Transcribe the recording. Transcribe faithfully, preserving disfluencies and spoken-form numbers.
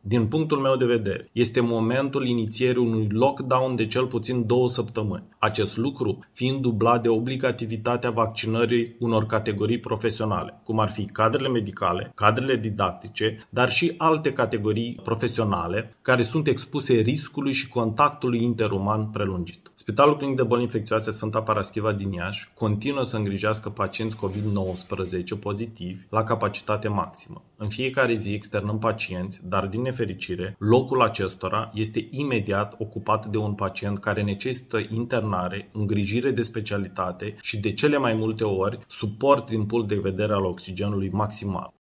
Din punctul meu de vedere, este momentul inițierii unui lockdown de cel puțin două săptămâni. Acest lucru fiind dublat de obligativitatea vaccinării unor categorii profesionale, cum ar fi cadrele medicale, cadrele didactice, dar și alte categorii profesionale care sunt expuse riscului și contactului interuman prelungit. Spitalul Clinic de Boli Infecțioase Sfânta Paraschiva din Iași continuă să îngrijească pacienți covid nouăsprezece pozitivi la capacitate maximă. În fiecare zi externăm pacienți, dar din nefericire, locul acestora este imediat ocupat de un pacient care necesită internare, îngrijire de specialitate și de cele mai multe ori suport din punct de vedere al oxigenului maximal.